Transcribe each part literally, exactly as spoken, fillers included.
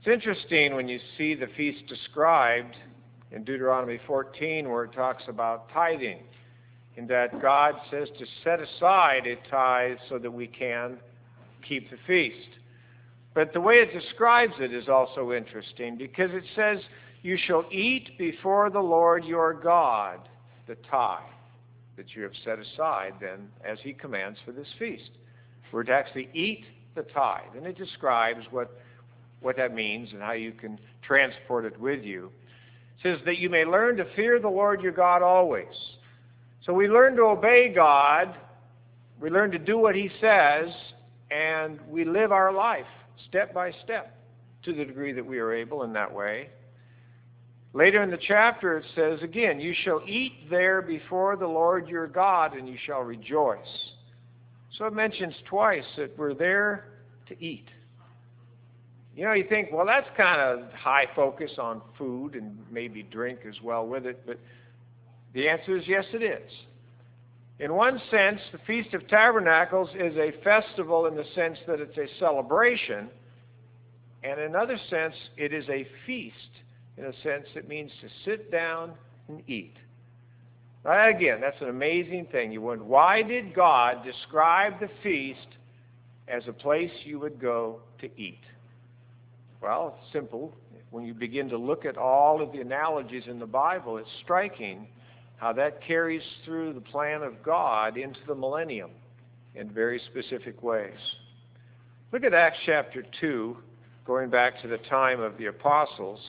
It's interesting when you see the feast described in Deuteronomy fourteen, where it talks about tithing, in that God says to set aside a tithe so that we can keep the feast. But the way it describes it is also interesting, because it says, you shall eat before the Lord your God the tithe that you have set aside then as he commands for this feast. We're to actually eat the tithe. And it describes what, what that means and how you can transport it with you. It says that you may learn to fear the Lord your God always. So we learn to obey God, we learn to do what he says, and we live our life step by step to the degree that we are able in that way. Later in the chapter it says again, you shall eat there before the Lord your God, and you shall rejoice. So it mentions twice that we're there to eat. You know, you think, well, that's kind of high focus on food and maybe drink as well with it, but the answer is yes, it is. In one sense, the Feast of Tabernacles is a festival in the sense that it's a celebration, and in another sense, it is a feast. In a sense, it means to sit down and eat. Now, again, that's an amazing thing. You wonder, why did God describe the feast as a place you would go to eat? Well, it's simple. When you begin to look at all of the analogies in the Bible, it's striking how that carries through the plan of God into the millennium in very specific ways. Look at Acts chapter two, going back to the time of the apostles.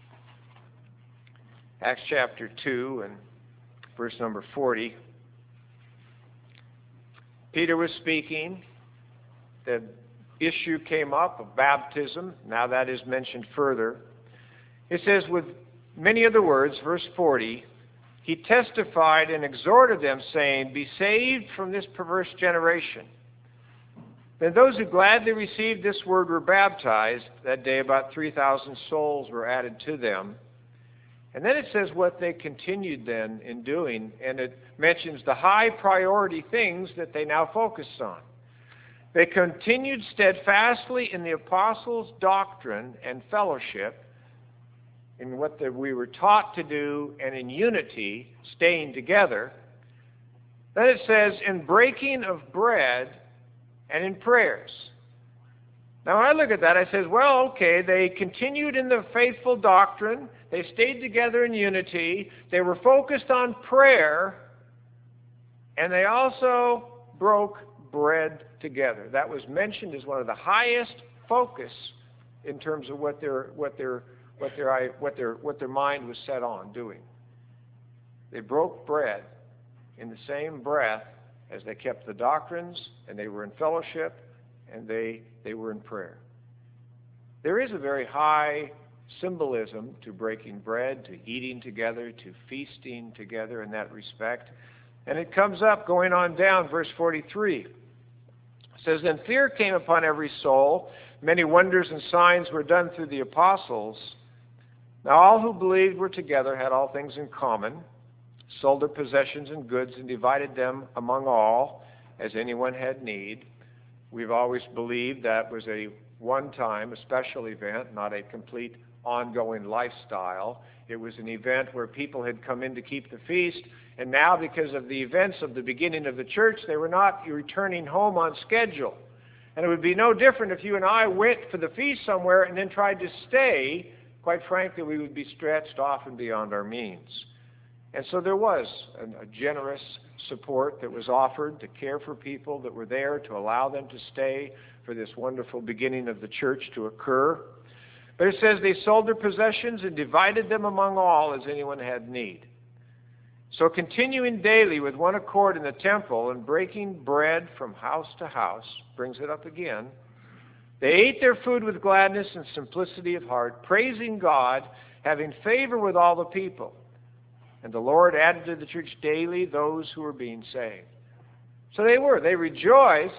Acts chapter two and verse number forty. Peter was speaking. The issue came up of baptism. Now that is mentioned further. It says, with many other words, verse forty, he testified and exhorted them, saying, be saved from this perverse generation. Then those who gladly received this word were baptized. That day about three thousand souls were added to them. And then it says what they continued then in doing, and it mentions the high priority things that they now focused on. They continued steadfastly in the apostles' doctrine and fellowship, in what the, we were taught to do, and in unity, staying together. Then it says, in breaking of bread and in prayers. Now when I look at that, I says, well, okay, they continued in the faithful doctrine, they stayed together in unity, they were focused on prayer, and they also broke bread together. That was mentioned as one of the highest focus in terms of what their what their what their what their what their mind was set on doing. They broke bread in the same breath as they kept the doctrines, and they were in fellowship, and they they were in prayer. There is a very high symbolism to breaking bread, to eating together, to feasting together in that respect. And it comes up going on down, verse forty-three. It says, then fear came upon every soul. Many wonders and signs were done through the apostles. Now all who believed were together, had all things in common, sold their possessions and goods, and divided them among all, as anyone had need. We've always believed that was a one-time, a special event, not a complete ongoing lifestyle. It was an event where people had come in to keep the feast, and now because of the events of the beginning of the church, they were not returning home on schedule. And it would be no different if you and I went for the feast somewhere and then tried to stay. Quite frankly, we would be stretched often beyond our means. And so there was a, a generous support that was offered to care for people that were there, to allow them to stay for this wonderful beginning of the church to occur. But it says they sold their possessions and divided them among all as anyone had need. So continuing daily with one accord in the temple and breaking bread from house to house, brings it up again, they ate their food with gladness and simplicity of heart, praising God, having favor with all the people. And the Lord added to the church daily those who were being saved. So they were. They rejoiced,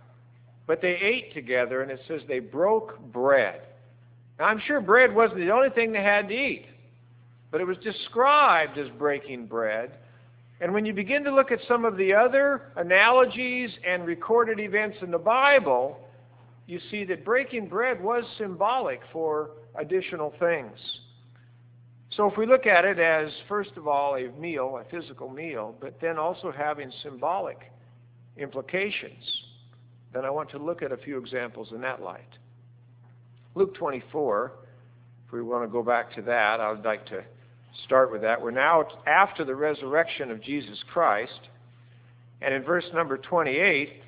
but they ate together, and it says they broke bread. Now, I'm sure bread wasn't the only thing they had to eat, but it was described as breaking bread. And when you begin to look at some of the other analogies and recorded events in the Bible, you see that breaking bread was symbolic for additional things. So if we look at it as, first of all, a meal, a physical meal, but then also having symbolic implications, then I want to look at a few examples in that light. Luke twenty-four, if we want to go back to that, I would like to start with that. We're now after the resurrection of Jesus Christ, and in verse number twenty-eight,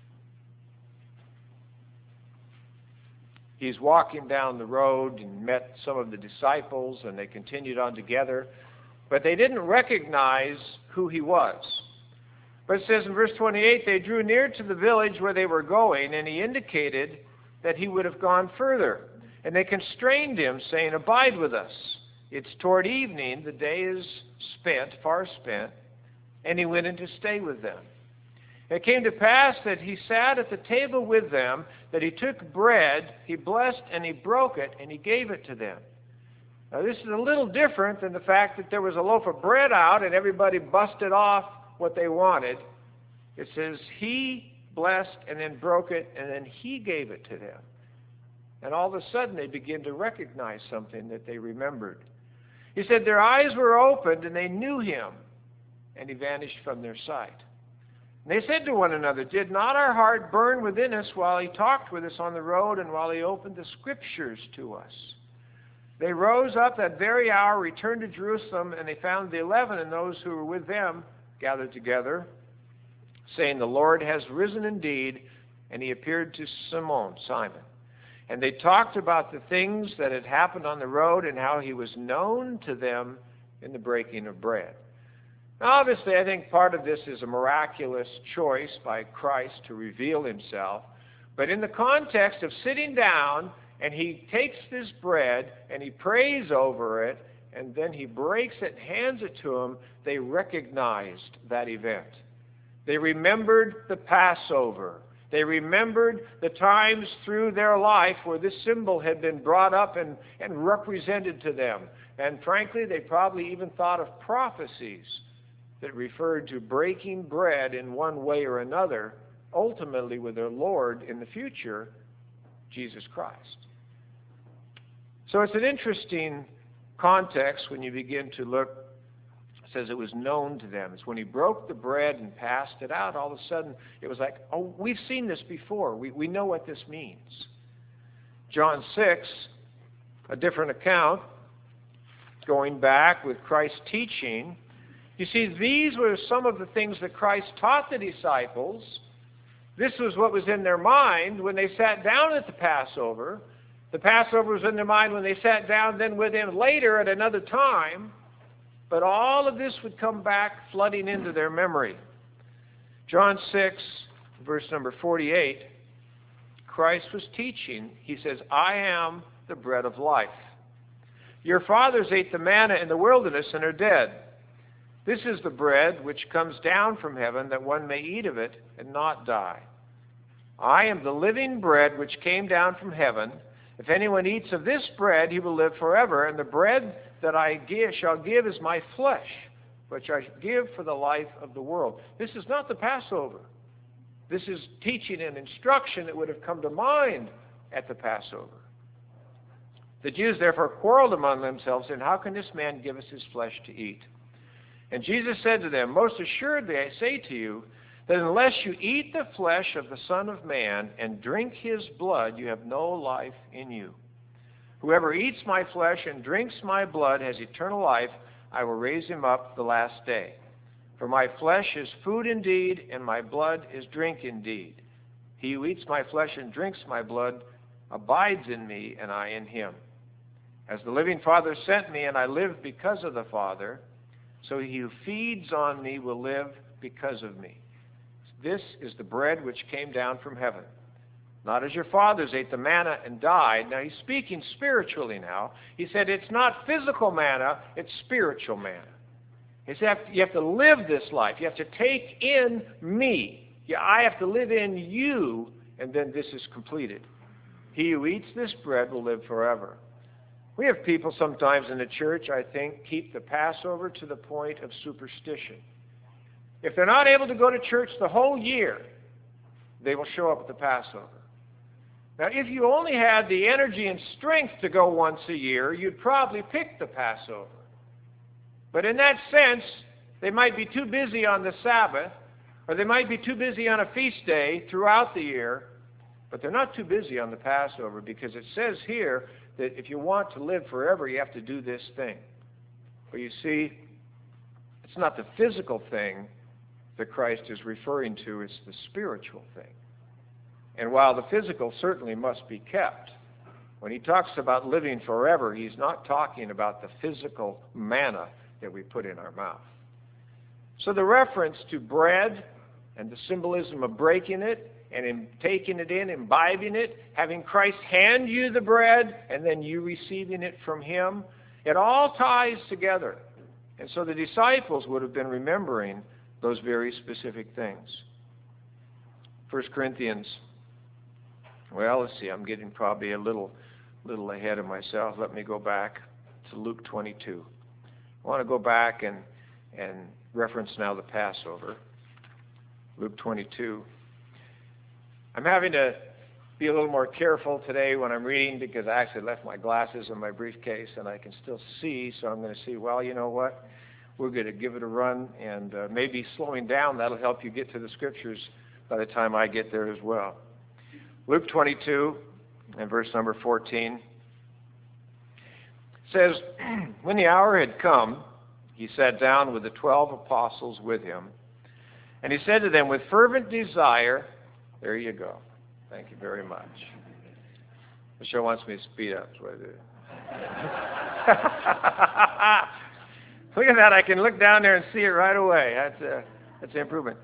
he's walking down the road and met some of the disciples, and they continued on together, but they didn't recognize who he was. But it says in verse twenty-eight, they drew near to the village where they were going, and he indicated that he would have gone further. And they constrained him, saying, abide with us. It's toward evening, the day is spent, far spent, and he went in to stay with them. It came to pass that he sat at the table with them, that he took bread, he blessed, and he broke it, and he gave it to them. Now this is a little different than the fact that there was a loaf of bread out and everybody busted off what they wanted. It says he blessed and then broke it, and then he gave it to them. And all of a sudden they begin to recognize something that they remembered. He said their eyes were opened and they knew him, and he vanished from their sight. And they said to one another, did not our heart burn within us while he talked with us on the road and while he opened the scriptures to us? They rose up that very hour, returned to Jerusalem, and they found the eleven and those who were with them gathered together, saying, the Lord has risen indeed, and he appeared to Simon, Simon. And they talked about the things that had happened on the road and how he was known to them in the breaking of bread. Now, obviously, I think part of this is a miraculous choice by Christ to reveal himself. But in the context of sitting down, and he takes this bread and he prays over it, and then he breaks it and hands it to them, they recognized that event. They remembered the Passover. They remembered the times through their life where this symbol had been brought up and, and represented to them. And frankly, they probably even thought of prophecies that referred to breaking bread in one way or another, ultimately with their Lord in the future, Jesus Christ. So it's an interesting context when you begin to look. It says it was known to them. It's when he broke the bread and passed it out, all of a sudden it was like, oh, we've seen this before. We, we know what this means. John six, a different account, going back with Christ's teaching. You see, these were some of the things that Christ taught the disciples. This was what was in their mind when they sat down at the Passover. The Passover was in their mind when they sat down then with him later at another time. But all of this would come back flooding into their memory. John six, verse number forty-eight, Christ was teaching. He says, I am the bread of life. Your fathers ate the manna in the wilderness and are dead. This is the bread which comes down from heaven, that one may eat of it and not die. I am the living bread which came down from heaven. If anyone eats of this bread, he will live forever. And the bread that I give, shall give is my flesh, which I give for the life of the world. This is not the Passover. This is teaching and instruction that would have come to mind at the Passover. The Jews therefore quarreled among themselves, saying, how can this man give us his flesh to eat? And Jesus said to them, most assuredly I say to you, that unless you eat the flesh of the Son of Man and drink his blood, you have no life in you. Whoever eats my flesh and drinks my blood has eternal life. I will raise him up the last day. For my flesh is food indeed, and my blood is drink indeed. He who eats my flesh and drinks my blood abides in me, and I in him. As the living Father sent me, and I live because of the Father, so he who feeds on me will live because of me. This is the bread which came down from heaven. Not as your fathers ate the manna and died. Now he's speaking spiritually now. He said it's not physical manna, it's spiritual manna. He said you have to live this life. You have to take in me. Yeah, I have to live in you, and then this is completed. He who eats this bread will live forever. We have people sometimes in the church, I think, keep the Passover to the point of superstition. If they're not able to go to church the whole year, they will show up at the Passover. Now, if you only had the energy and strength to go once a year, you'd probably pick the Passover. But in that sense, they might be too busy on the Sabbath, or they might be too busy on a feast day throughout the year, but they're not too busy on the Passover, because it says here that if you want to live forever, you have to do this thing. But you see, it's not the physical thing that Christ is referring to, it's the spiritual thing. And while the physical certainly must be kept, when he talks about living forever, he's not talking about the physical manna that we put in our mouth. So the reference to bread and the symbolism of breaking it and in taking it in, imbibing it, having Christ hand you the bread and then you receiving it from him, it all ties together. And so the disciples would have been remembering those very specific things. First Corinthians, well, let's see, I'm getting probably a little, little ahead of myself. Let me go back to Luke twenty-two. I want to go back and, and reference now the Passover. Luke twenty-two. I'm having to be a little more careful today when I'm reading, because I actually left my glasses in my briefcase and I can still see, so I'm going to see, well, you know what, we're going to give it a run, and uh, maybe slowing down, that'll help you get to the Scriptures by the time I get there as well. Luke twenty-two and verse number fourteen says, when the hour had come, he sat down with the twelve apostles with him, and he said to them, with fervent desire, there you go. Thank you very much. Michelle wants me to speed up. That's what I do. Look at that. I can look down there and see it right away. That's, uh, that's an improvement.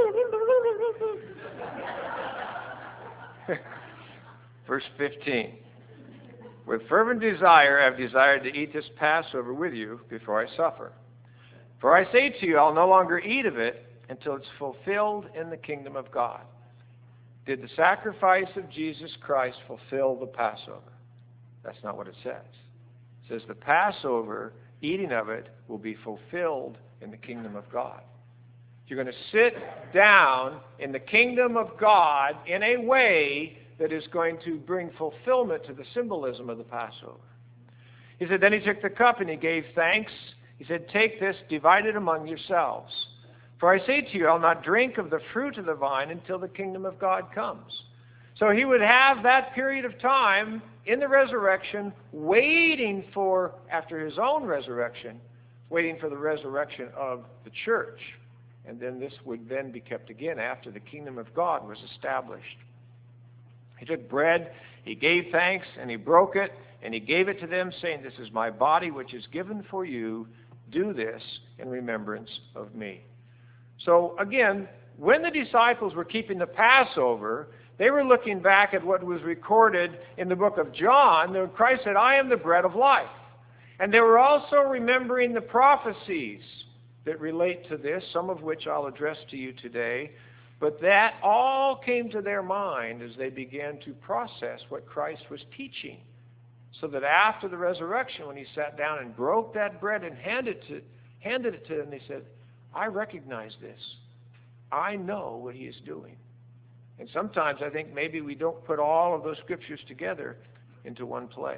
Verse fifteen. With fervent desire I have desired to eat this Passover with you before I suffer. For I say to you, I'll no longer eat of it until it's fulfilled in the kingdom of God. Did the sacrifice of Jesus Christ fulfill the Passover? That's not what it says. It says the Passover, eating of it, will be fulfilled in the kingdom of God. You're going to sit down in the kingdom of God in a way that is going to bring fulfillment to the symbolism of the Passover. He said, then he took the cup and he gave thanks. He said, take this, divide it among yourselves. For I say to you, I'll not drink of the fruit of the vine until the kingdom of God comes. So he would have that period of time in the resurrection, waiting for, after his own resurrection, waiting for the resurrection of the church. And then this would then be kept again after the kingdom of God was established. He took bread, he gave thanks, and he broke it, and he gave it to them, saying, this is my body which is given for you. Do this in remembrance of me. So again, when the disciples were keeping the Passover, they were looking back at what was recorded in the book of John, when Christ said, I am the bread of life. And they were also remembering the prophecies that relate to this, some of which I'll address to you today. But that all came to their mind as they began to process what Christ was teaching. So that after the resurrection, when he sat down and broke that bread and handed, to, handed it to them, they said, I recognize this. I know what he is doing. And sometimes I think maybe we don't put all of those scriptures together into one place.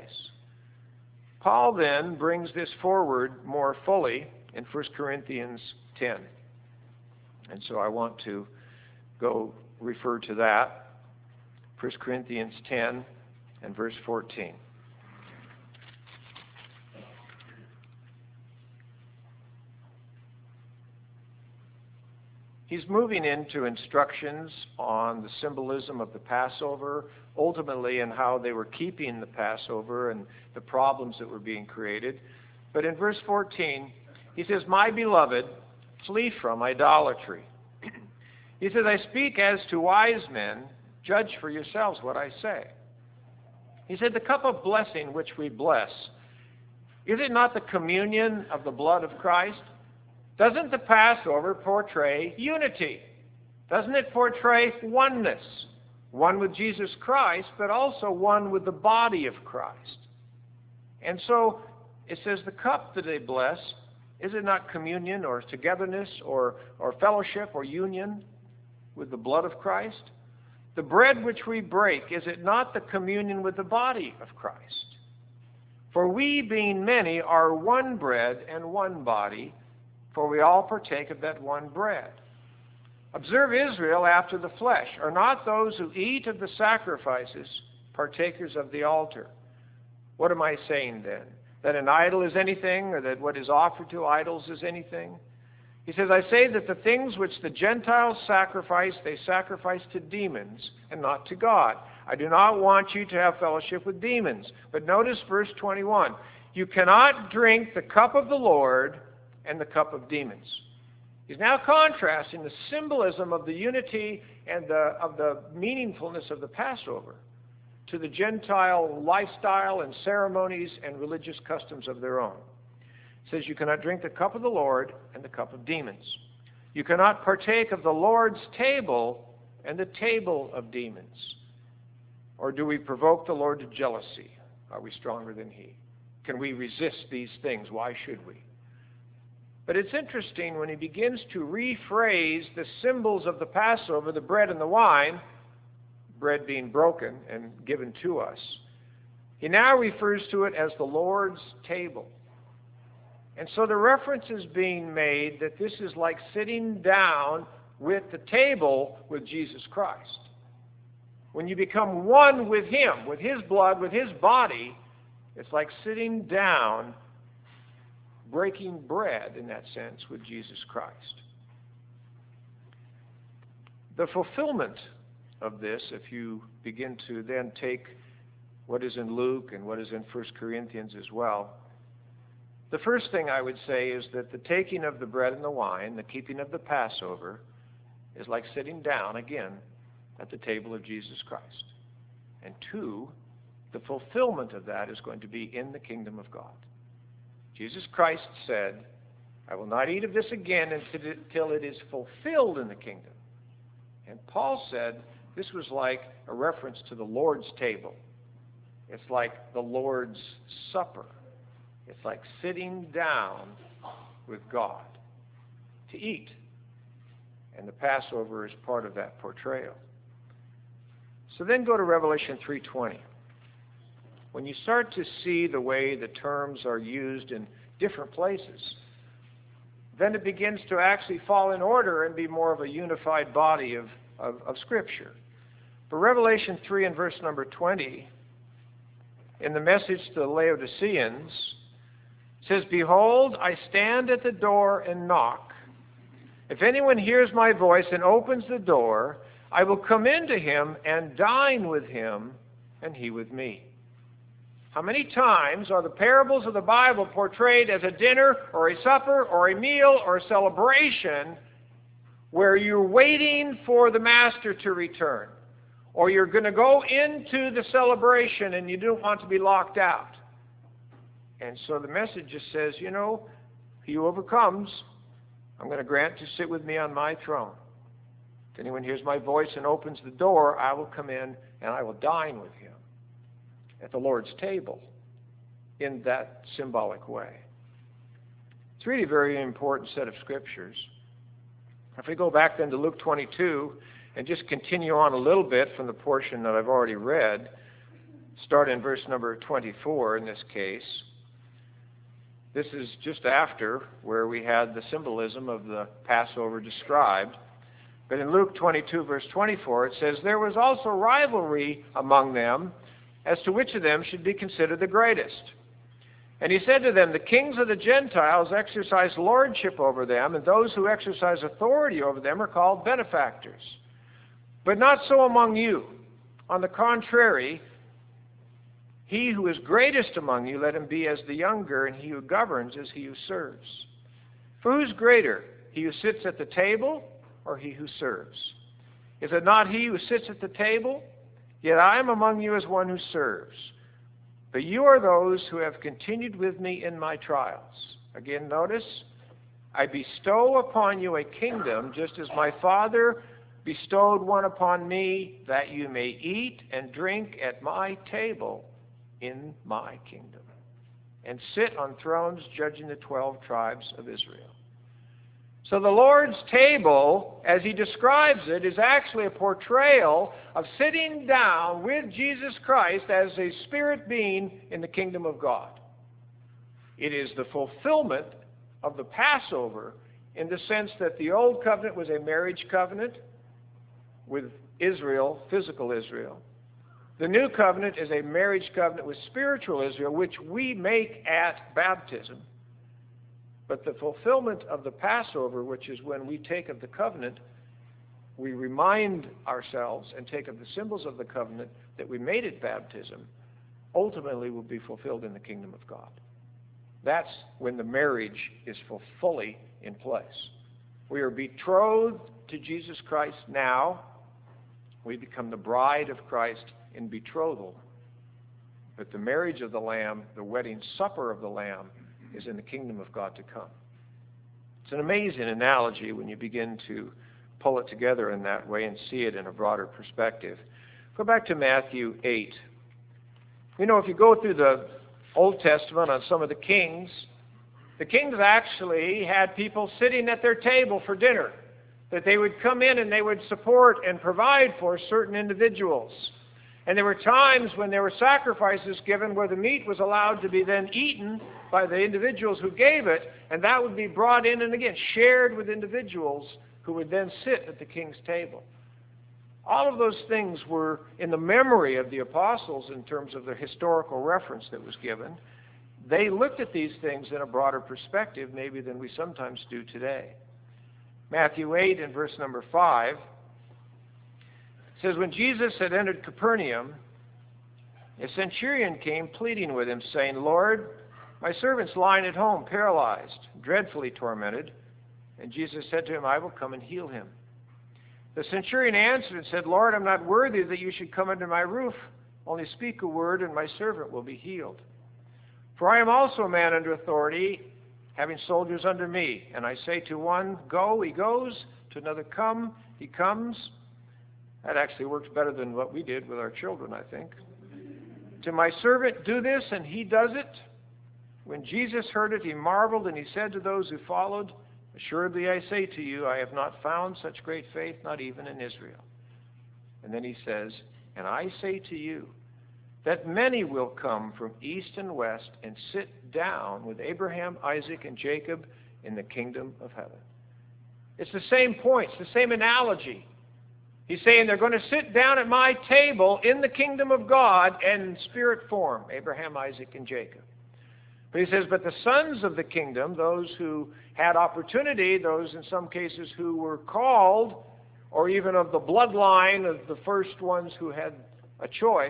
Paul then brings this forward more fully in First Corinthians ten. And so I want to go refer to that. First Corinthians ten and verse fourteen. He's moving into instructions on the symbolism of the Passover, ultimately in how they were keeping the Passover and the problems that were being created. But in verse fourteen, he says, my beloved, flee from idolatry. He says, I speak as to wise men, judge for yourselves what I say. He said, the cup of blessing which we bless, is it not the communion of the blood of Christ? Doesn't the Passover portray unity? Doesn't it portray oneness? One with Jesus Christ, but also one with the body of Christ. And so it says the cup that they bless, is it not communion or togetherness or, or fellowship or union with the blood of Christ? The bread which we break, is it not the communion with the body of Christ? For we, being many, are one bread and one body, for we all partake of that one bread. Observe Israel after the flesh. Are not those who eat of the sacrifices partakers of the altar? What am I saying then? That an idol is anything, or that what is offered to idols is anything? He says, I say that the things which the Gentiles sacrifice, they sacrifice to demons and not to God. I do not want you to have fellowship with demons. But notice verse twenty-one. You cannot drink the cup of the Lord and the cup of demons. He's now contrasting the symbolism of the unity and the, of the meaningfulness of the Passover to the Gentile lifestyle and ceremonies and religious customs of their own. It says you cannot drink the cup of the Lord and the cup of demons. You cannot partake of the Lord's table and the table of demons. Or do we provoke the Lord to jealousy? Are we stronger than He? Can we resist these things? Why should we? But it's interesting when he begins to rephrase the symbols of the Passover, the bread and the wine, bread being broken and given to us, he now refers to it as the Lord's table. And so the reference is being made that this is like sitting down with the table with Jesus Christ. When you become one with Him, with His blood, with His body, it's like sitting down, breaking bread in that sense with Jesus Christ. The fulfillment of this, if you begin to then take what is in Luke and what is in First Corinthians as well, the first thing I would say is that the taking of the bread and the wine, the keeping of the Passover, is like sitting down again at the table of Jesus Christ. And two, the fulfillment of that is going to be in the kingdom of God. Jesus Christ said, I will not eat of this again until it is fulfilled in the kingdom. And Paul said this was like a reference to the Lord's table. It's like the Lord's supper. It's like sitting down with God to eat. And the Passover is part of that portrayal. So then go to Revelation three twenty. When you start to see the way the terms are used in different places, then it begins to actually fall in order and be more of a unified body of, of, of Scripture. For Revelation three and verse number twenty, in the message to the Laodiceans, it says, Behold, I stand at the door and knock. If anyone hears my voice and opens the door, I will come into him and dine with him, and he with me. How many times are the parables of the Bible portrayed as a dinner or a supper or a meal or a celebration where you're waiting for the master to return, or you're going to go into the celebration and you don't want to be locked out? And so the message just says, you know, he who overcomes, I'm going to grant to sit with me on my throne. If anyone hears my voice and opens the door, I will come in and I will dine with him at the Lord's table in that symbolic way. It's really a very important set of scriptures. If we go back then to Luke twenty-two and just continue on a little bit from the portion that I've already read, start in verse number twenty-four in this case. This is just after where we had the symbolism of the Passover described. But in Luke twenty-two, verse twenty-four, it says, There was also rivalry among them as to which of them should be considered the greatest. And he said to them, The kings of the Gentiles exercise lordship over them, and those who exercise authority over them are called benefactors. But not so among you. On the contrary, he who is greatest among you, let him be as the younger, and he who governs as he who serves. For who's greater, he who sits at the table or he who serves? Is it not he who sits at the table? Yet I am among you as one who serves. But you are those who have continued with me in my trials. Again, notice, I bestow upon you a kingdom, just as my Father bestowed one upon me, that you may eat and drink at my table in my kingdom, and sit on thrones judging the twelve tribes of Israel. So the Lord's table, as he describes it, is actually a portrayal of sitting down with Jesus Christ as a spirit being in the kingdom of God. It is the fulfillment of the Passover in the sense that the old covenant was a marriage covenant with Israel, physical Israel. The new covenant is a marriage covenant with spiritual Israel, which we make at baptism. But the fulfillment of the Passover, which is when we take of the covenant, we remind ourselves and take of the symbols of the covenant that we made at baptism, ultimately will be fulfilled in the kingdom of God. That's when the marriage is fully in place. We are betrothed to Jesus Christ now. We become the bride of Christ in betrothal. But the marriage of the Lamb, the wedding supper of the Lamb, is in the kingdom of God to come. It's an amazing analogy when you begin to pull it together in that way and see it in a broader perspective. Go back to Matthew eight. You know, if you go through the Old Testament on some of the kings, the kings actually had people sitting at their table for dinner, that they would come in and they would support and provide for certain individuals. And there were times when there were sacrifices given where the meat was allowed to be then eaten by the individuals who gave it, and that would be brought in and again shared with individuals who would then sit at the king's table. All of those things were in the memory of the apostles in terms of the historical reference that was given. They looked at these things in a broader perspective maybe than we sometimes do today. Matthew eight and verse number five says, when Jesus had entered Capernaum, a centurion came pleading with him, saying, Lord, my servant's lying at home, paralyzed, dreadfully tormented. And Jesus said to him, I will come and heal him. The centurion answered and said, Lord, I'm not worthy that you should come under my roof. Only speak a word, and my servant will be healed. For I am also a man under authority, having soldiers under me. And I say to one, go, he goes. To another, come, he comes. That actually works better than what we did with our children, I think. To my servant, do this, and he does it. When Jesus heard it, he marveled, and he said to those who followed, assuredly I say to you, I have not found such great faith, not even in Israel. And then he says, and I say to you, that many will come from east and west and sit down with Abraham, Isaac, and Jacob in the kingdom of heaven. It's the same point, it's the same analogy. He's saying they're going to sit down at my table in the kingdom of God in spirit form, Abraham, Isaac, and Jacob. But he says, but the sons of the kingdom, those who had opportunity, those in some cases who were called, or even of the bloodline of the first ones who had a choice,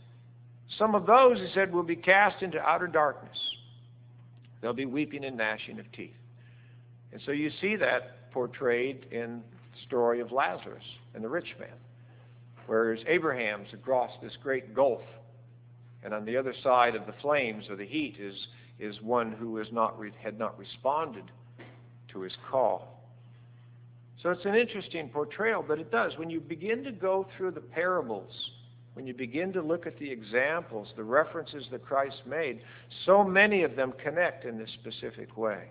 some of those, he said, will be cast into outer darkness. They'll be weeping and gnashing of teeth. And so you see that portrayed in the story of Lazarus and the rich man, whereas Abraham's across this great gulf, and on the other side of the flames or the heat is, is one who is not re- had not responded to his call. So it's an interesting portrayal, but it does. When you begin to go through the parables, when you begin to look at the examples, the references that Christ made, so many of them connect in this specific way.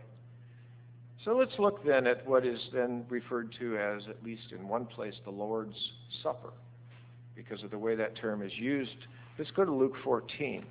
So let's look then at what is then referred to as, at least in one place, the Lord's Supper, because of the way that term is used. Let's go to Luke fourteen.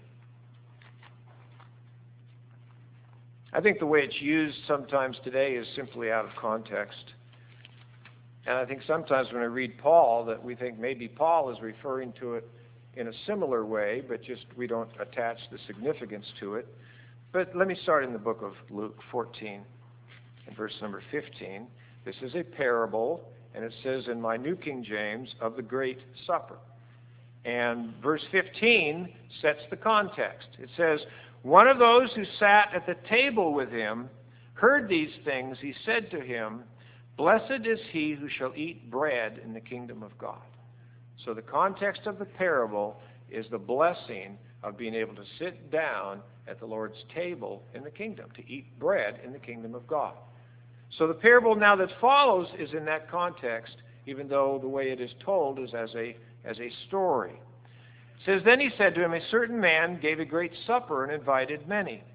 I think the way it's used sometimes today is simply out of context. And I think sometimes when I read Paul, that we think maybe Paul is referring to it in a similar way, but just we don't attach the significance to it. But let me start in the book of Luke fourteen. In verse number fifteen, this is a parable, and it says in my New King James, of the Great Supper. And verse fifteen sets the context. It says, one of those who sat at the table with him heard these things. He said to him, blessed is he who shall eat bread in the kingdom of God. So the context of the parable is the blessing of being able to sit down at the Lord's table in the kingdom, to eat bread in the kingdom of God. So the parable now that follows is in that context, even though the way it is told is as a, as a story. It says, then he said to him, a certain man gave a great supper and invited many.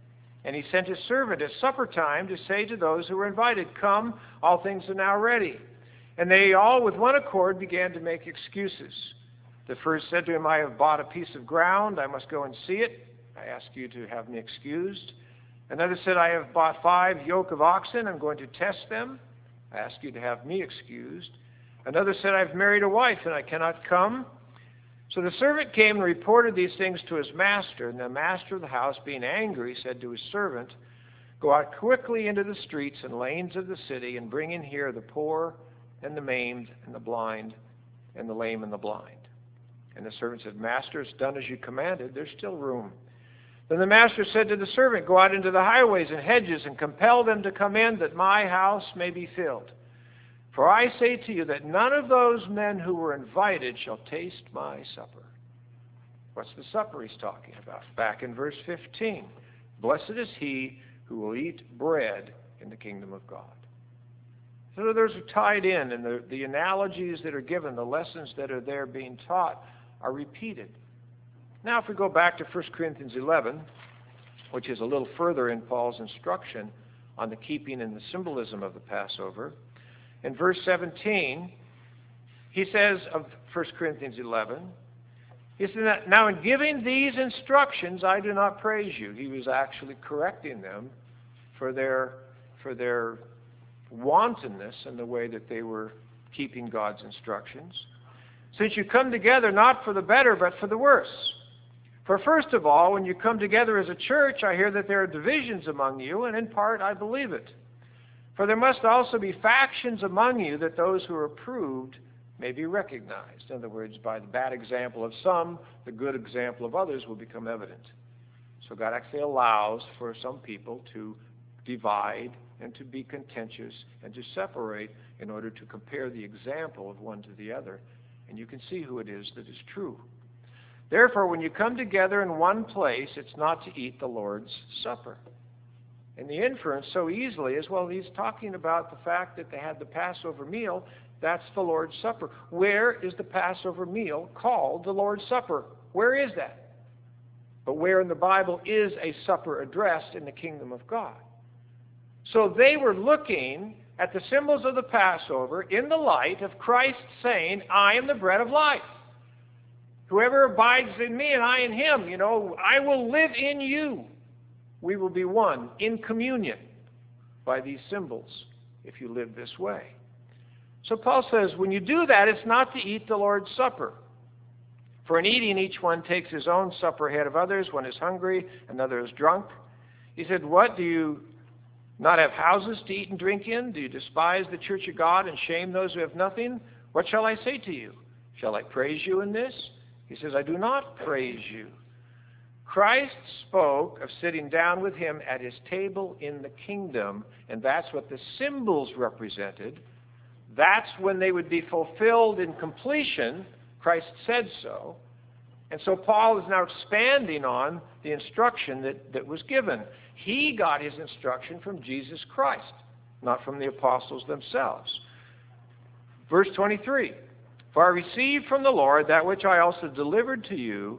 And he sent his servant at supper time to say to those who were invited, "Come, all things are now ready." And they all with one accord began to make excuses. The first said to him, "I have bought a piece of ground. I must go and see it. I ask you to have me excused." Another said, "I have bought five yoke of oxen. I'm going to test them. I ask you to have me excused." Another said, "I've married a wife and I cannot come." So the servant came and reported these things to his master. And the master of the house, being angry, said to his servant, "Go out quickly into the streets and lanes of the city and bring in here the poor and the maimed and the blind and the lame and the blind." And the servant said, "Master, it's done as you commanded. There's still room." Then the master said to the servant, "Go out into the highways and hedges and compel them to come in, that my house may be filled. For I say to you that none of those men who were invited shall taste my supper." What's the supper he's talking about? Back in verse fifteen. "Blessed is he who will eat bread in the kingdom of God." So those are tied in, and the, the analogies that are given, the lessons that are there being taught, are repeated. Now if we go back to First Corinthians eleven, which is a little further in Paul's instruction on the keeping and the symbolism of the Passover, in verse seventeen, he says of First Corinthians eleven, he said, "Now in giving these instructions, I do not praise you." He was actually correcting them for their, for their wantonness in the way that they were keeping God's instructions. "Since you come together not for the better, but for the worse. For first of all, when you come together as a church, I hear that there are divisions among you, and in part I believe it. For there must also be factions among you, that those who are approved may be recognized." In other words, by the bad example of some, the good example of others will become evident. So God actually allows for some people to divide and to be contentious and to separate in order to compare the example of one to the other. And you can see who it is that is true. "Therefore, when you come together in one place, it's not to eat the Lord's Supper." And the inference so easily is, well, he's talking about the fact that they had the Passover meal. That's the Lord's Supper. Where is the Passover meal called the Lord's Supper? Where is that? But where in the Bible is a supper addressed in the kingdom of God? So they were looking at the symbols of the Passover in the light of Christ saying, "I am the bread of life. Whoever abides in me and I in him, you know, I will live in you. We will be one in communion by these symbols if you live this way." So Paul says, when you do that, it's not to eat the Lord's Supper. "For in eating, each one takes his own supper ahead of others. One is hungry, another is drunk." He said, "What, do you not have houses to eat and drink in? Do you despise the church of God and shame those who have nothing? What shall I say to you? Shall I praise you in this?" He says, "I do not praise you." Christ spoke of sitting down with him at his table in the kingdom, and that's what the symbols represented. That's when they would be fulfilled in completion. Christ said so. And so Paul is now expanding on the instruction that, that was given. He got his instruction from Jesus Christ, not from the apostles themselves. Verse twenty-three, "For I received from the Lord that which I also delivered to you,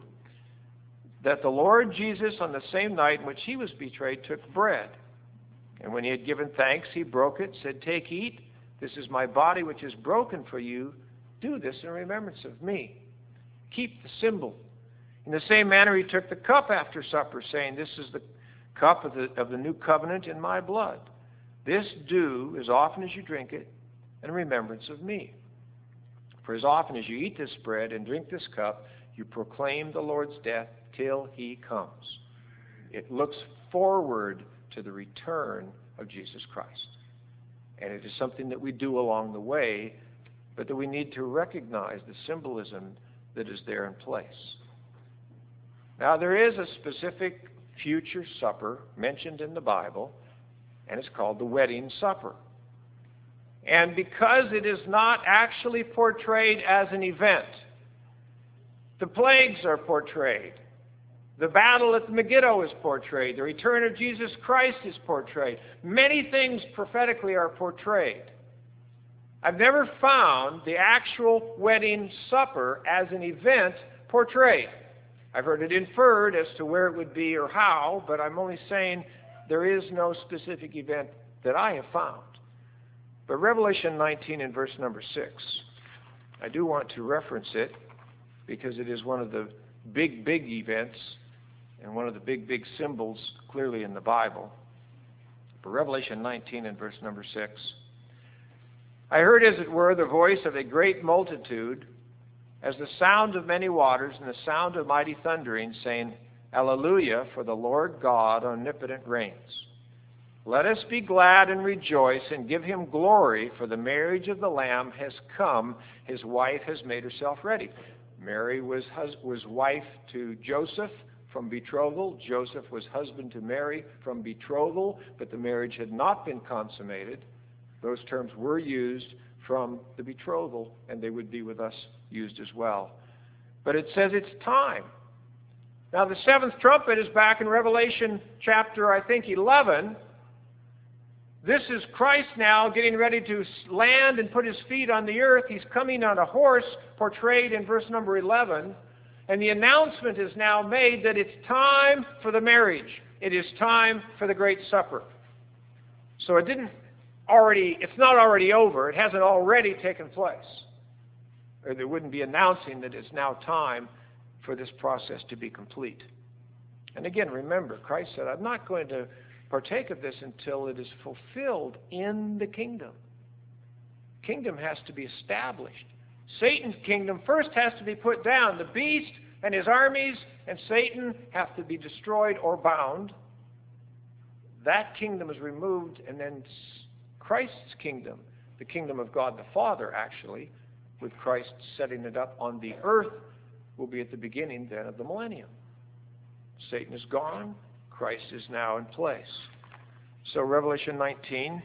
that the Lord Jesus, on the same night in which he was betrayed, took bread. And when he had given thanks, he broke it, said, 'Take, eat. This is my body, which is broken for you. Do this in remembrance of me.' Keep the symbol. In the same manner, he took the cup after supper, saying, 'This is the cup of the, of the new covenant in my blood. This do as often as you drink it in remembrance of me. For as often as you eat this bread and drink this cup, you proclaim the Lord's death till he comes.'" It looks forward to the return of Jesus Christ. And it is something that we do along the way, but that we need to recognize the symbolism that is there in place. Now, there is a specific future supper mentioned in the Bible, and it's called the wedding supper. And because it is not actually portrayed as an event, the plagues are portrayed. The battle at Megiddo is portrayed. The return of Jesus Christ is portrayed. Many things prophetically are portrayed. I've never found the actual wedding supper as an event portrayed. I've heard it inferred as to where it would be or how, but I'm only saying there is no specific event that I have found. But Revelation nineteen in verse number six, I do want to reference it because it is one of the big, big events and one of the big, big symbols clearly in the Bible. But Revelation nineteen in verse number six, I heard, as it were, the voice of a great multitude, as the sound of many waters and the sound of mighty thundering, saying, Alleluia, for the Lord God omnipotent reigns. Let us be glad and rejoice and give him glory, for the marriage of the Lamb has come. His wife has made herself ready. Mary was, hus- was wife to Joseph from betrothal. Joseph was husband to Mary from betrothal, but the marriage had not been consummated. Those terms were used from the betrothal, and they would be with us used as well. But it says it's time. Now the seventh trumpet is back in Revelation chapter, I think, eleven. This is Christ now getting ready to land and put his feet on the earth. He's coming on a horse, portrayed in verse number eleven. And the announcement is now made that it's time for the marriage. It is time for the great supper. So it didn't already, it's not already over. It hasn't already taken place. Or they wouldn't be announcing that it's now time for this process to be complete. And again, remember, Christ said, I'm not going to partake of this until it is fulfilled in the kingdom. Kingdom has to be established. Satan's kingdom first has to be put down. The beast and his armies and Satan have to be destroyed or bound. That kingdom is removed, and then Christ's kingdom, the kingdom of God the Father, actually, with Christ setting it up on the earth, will be at the beginning then of the millennium. Satan is gone. Christ is now in place. So Revelation nineteen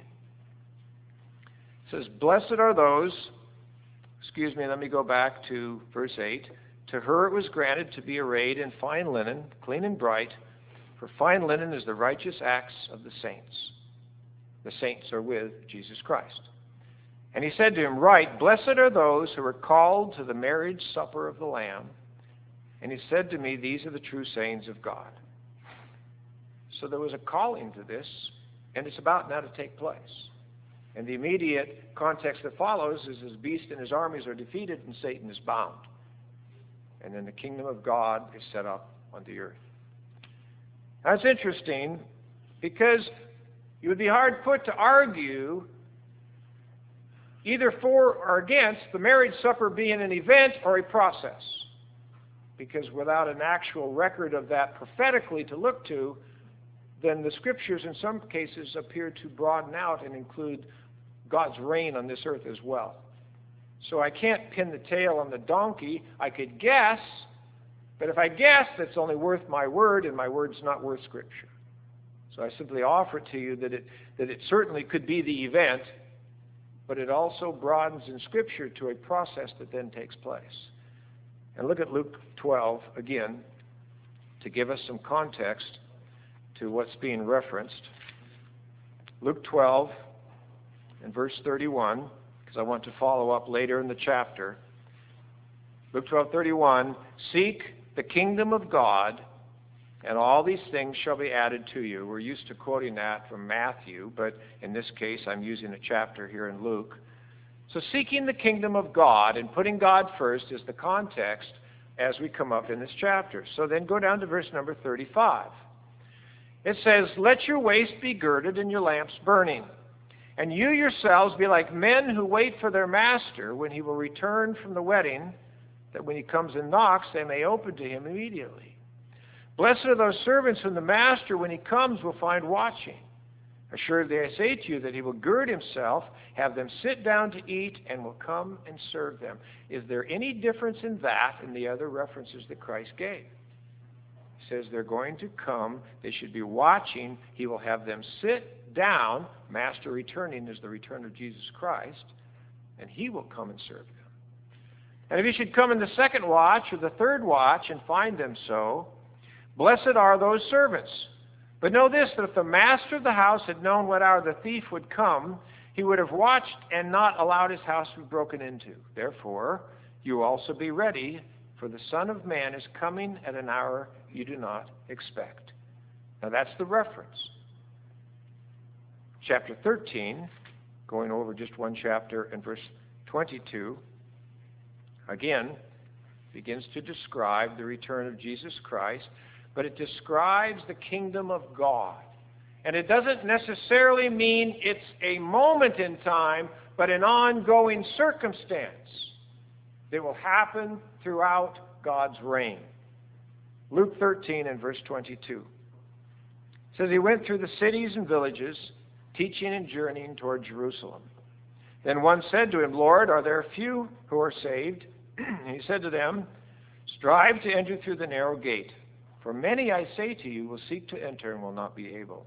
says, Blessed are those, excuse me, let me go back to verse eight. To her it was granted to be arrayed in fine linen, clean and bright, for fine linen is the righteous acts of the saints. The saints are with Jesus Christ. And he said to him, Write, Blessed are those who are called to the marriage supper of the Lamb. And he said to me, These are the true sayings of God. So there was a calling to this, and it's about now to take place. And the immediate context that follows is his beast and his armies are defeated and Satan is bound. And then the kingdom of God is set up on the earth. That's interesting because you would be hard put to argue either for or against the marriage supper being an event or a process. Because without an actual record of that prophetically to look to, then the scriptures in some cases appear to broaden out and include God's reign on this earth as well. So I can't pin the tail on the donkey. I could guess, but if I guess, that's only worth my word, and my word's not worth scripture. So I simply offer to you that it, that it certainly could be the event, but it also broadens in scripture to a process that then takes place. And look at Luke twelve again to give us some context to what's being referenced. Luke twelve and verse thirty-one, because I want to follow up later in the chapter. Luke twelve thirty-one, Seek the kingdom of God, and all these things shall be added to you. We're used to quoting that from Matthew, but in this case I'm using a chapter here in Luke. So seeking the kingdom of God and putting God first is the context as we come up in this chapter. So then go down to verse number thirty-five. It says, Let your waist be girded and your lamps burning. And you yourselves be like men who wait for their master when he will return from the wedding, that when he comes and knocks, they may open to him immediately. Blessed are those servants whom the master, when he comes, will find watching. Assuredly I say to you that he will gird himself, have them sit down to eat, and will come and serve them. Is there any difference in that and the other references that Christ gave? He says they're going to come, they should be watching, he will have them sit down, master returning is the return of Jesus Christ, and he will come and serve them. And if he should come in the second watch or the third watch and find them so, blessed are those servants. But know this, that if the master of the house had known what hour the thief would come, he would have watched and not allowed his house to be broken into. Therefore, you also be ready, for the Son of Man is coming at an hour you do not expect. Now that's the reference. chapter thirteen, going over just one chapter and verse twenty-two, again, begins to describe the return of Jesus Christ, but it describes the kingdom of God. And it doesn't necessarily mean it's a moment in time, but an ongoing circumstance that will happen throughout God's reign. Luke thirteen and verse twenty-two says, he went through the cities and villages, teaching and journeying toward Jerusalem. Then one said to him, Lord, are there few who are saved? And he said to them, strive to enter through the narrow gate. For many, I say to you, will seek to enter and will not be able.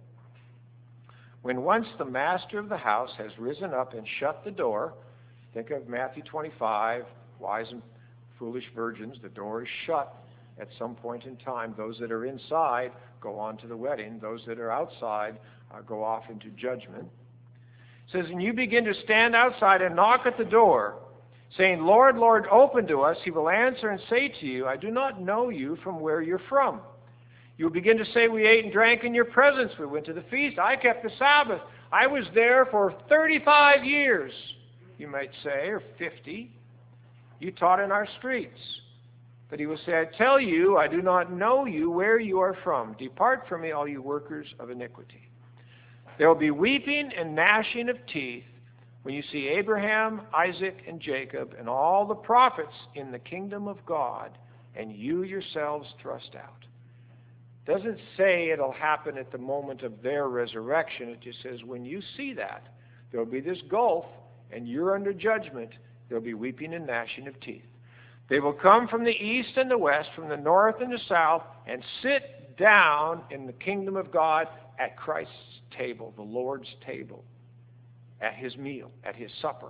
When once the master of the house has risen up and shut the door, think of Matthew twenty-five, wise and foolish virgins, the door is shut at some point in time. Those that are inside go on to the wedding. Those that are outside uh, go off into judgment. It says, and you begin to stand outside and knock at the door, saying, Lord, Lord, open to us. He will answer and say to you, I do not know you from where you're from. You will begin to say, we ate and drank in your presence. We went to the feast. I kept the Sabbath. I was there for thirty-five years, you might say, or fifty. You taught in our streets. But he will say, I tell you, I do not know you where you are from. Depart from me, all you workers of iniquity. There will be weeping and gnashing of teeth when you see Abraham, Isaac, and Jacob, and all the prophets in the kingdom of God, and you yourselves thrust out. It doesn't say it'll happen at the moment of their resurrection. It just says when you see that, there'll be this gulf, and you're under judgment. There'll be weeping and gnashing of teeth. They will come from the east and the west, from the north and the south, and sit down in the kingdom of God at Christ's table, the Lord's table, at his meal, at his supper.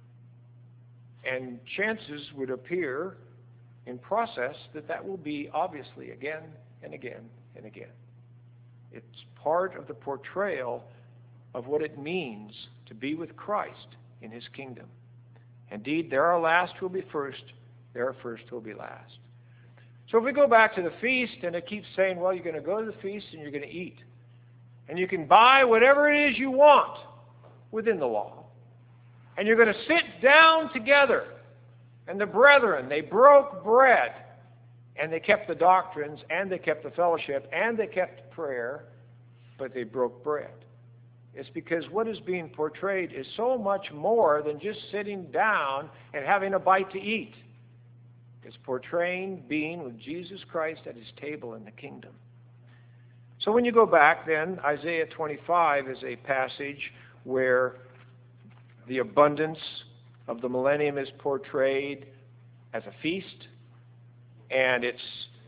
And chances would appear in process that that will be obviously again and again and again. It's part of the portrayal of what it means to be with Christ in his kingdom. Indeed, there are last who will be first, there are first who will be last. So if we go back to the feast, and it keeps saying, well, you're going to go to the feast and you're going to eat. And you can buy whatever it is you want within the law. And you're going to sit down together. And the brethren, they broke bread. And they kept the doctrines, and they kept the fellowship, and they kept prayer, but they broke bread. It's because what is being portrayed is so much more than just sitting down and having a bite to eat. It's portraying being with Jesus Christ at his table in the kingdom. So when you go back then, Isaiah twenty-five is a passage where the abundance of the millennium is portrayed as a feast. And it's,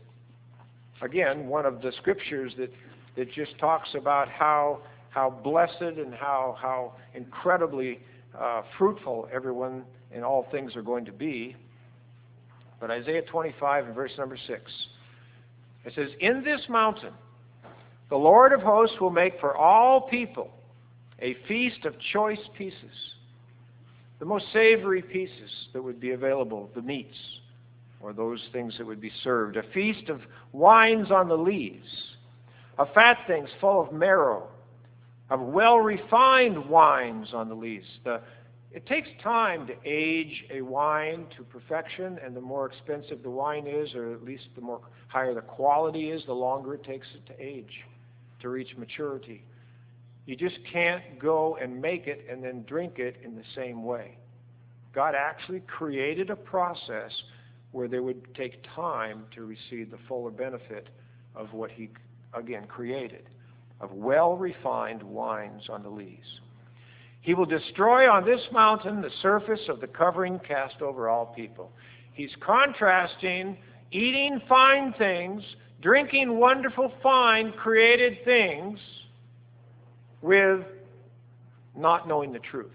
again, one of the scriptures that, that just talks about how, how blessed and how, how incredibly uh, fruitful everyone in all things are going to be. But Isaiah twenty-five and verse number six, it says, in this mountain the Lord of hosts will make for all people a feast of choice pieces, the most savory pieces that would be available, the meats, or those things that would be served. A feast of wines on the lees, of fat things full of marrow, of well-refined wines on the lees. The, it takes time to age a wine to perfection, and the more expensive the wine is, or at least the more higher the quality is, the longer it takes it to age, to reach maturity. You just can't go and make it and then drink it in the same way. God actually created a process where they would take time to receive the fuller benefit of what he, again, created, of well-refined wines on the lees. He will destroy on this mountain the surface of the covering cast over all people. He's contrasting eating fine things, drinking wonderful, fine, created things with not knowing the truth.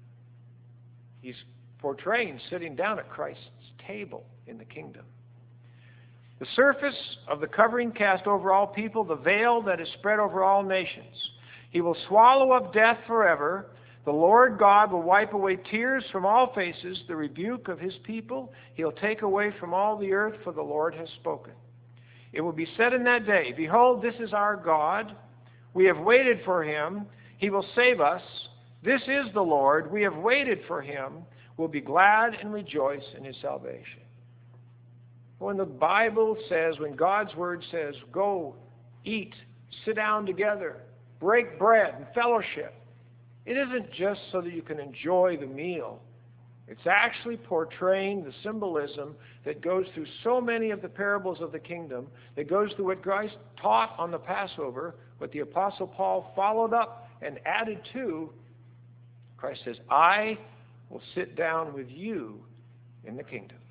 He's portraying sitting down at Christ's table in the kingdom. The surface of the covering cast over all people, the veil that is spread over all nations. He will swallow up death forever. The Lord God will wipe away tears from all faces, the rebuke of his people. He'll take away from all the earth, for the Lord has spoken. It will be said in that day, behold, this is our God. We have waited for him. He will save us. This is the Lord. We have waited for him. We'll be glad and rejoice in his salvation. When the Bible says, when God's word says, go, eat, sit down together, break bread and fellowship, it isn't just so that you can enjoy the meal. It's actually portraying the symbolism that goes through so many of the parables of the kingdom, that goes through what Christ taught on the Passover, what the Apostle Paul followed up and added to. Christ says, I will sit down with you in the kingdom.